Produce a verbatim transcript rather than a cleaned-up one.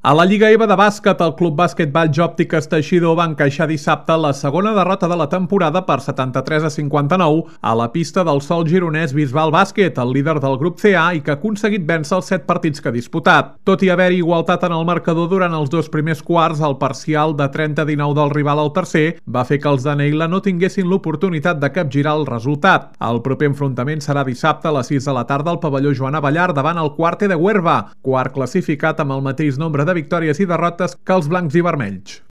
A la Lliga EVA de bàsquet, el Club Bàsquetbol Jòptiques Teixidor va encaixar dissabte la segona derrota de la temporada per setanta-tres a cinquanta-nou a la pista del Sol gironès Bisbal Bàsquet, el líder del grup C A i que ha aconseguit vèncer els set partits que ha disputat. Tot i haver-hi igualtat en el marcador durant els dos primers quarts, el parcial de trenta a dinou del rival al tercer va fer que els de Neila no tinguessin l'oportunitat de capgirar el resultat. El proper enfrontament serà dissabte a les sis de la tarda al pavelló Joan Abellar davant el Quarte de Huerva, quart classificat amb el mateix nombre de victòries i derrotes que els blancs i vermells.